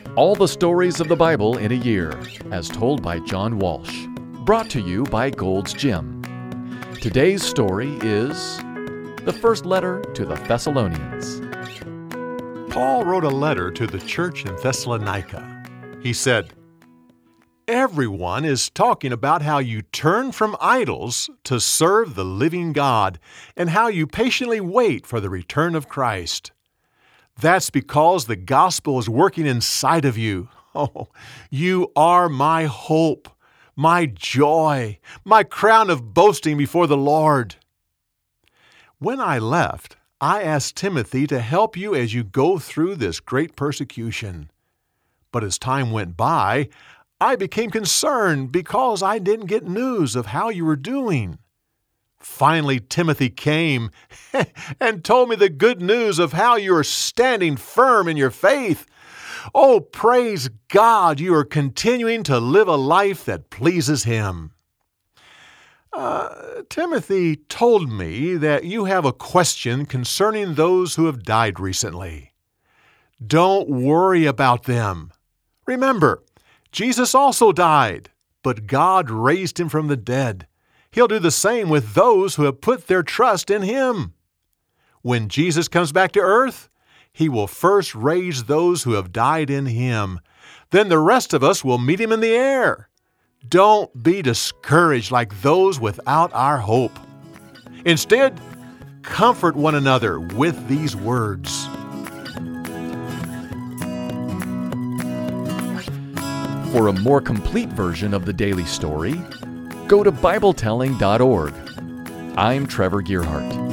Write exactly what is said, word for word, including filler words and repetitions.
All the stories of the Bible in a year, as told by John Walsh. Brought to you by Gold's Gym. Today's story is the first letter to the Thessalonians. Paul wrote a letter to the church in Thessalonica. He said, "Everyone is talking about how you turn from idols to serve the living God and how you patiently wait for the return of Christ. That's because the gospel is working inside of you. Oh, you are my hope, my joy, my crown of boasting before the Lord." When I left, I asked Timothy to help you as you go through this great persecution. But as time went by, I became concerned because I didn't get news of how you were doing. Finally, Timothy came and told me the good news of how you are standing firm in your faith. Oh, praise God, you are continuing to live a life that pleases Him. Uh, Timothy told me that you have a question concerning those who have died recently. Don't worry about them. Remember, Jesus also died, but God raised Him from the dead. He'll do the same with those who have put their trust in Him. When Jesus comes back to earth, He will first raise those who have died in Him. Then the rest of us will meet Him in the air. Don't be discouraged like those without our hope. Instead, comfort one another with these words. For a more complete version of the daily story, go to Bible telling dot org. I'm Trevor Gearhart.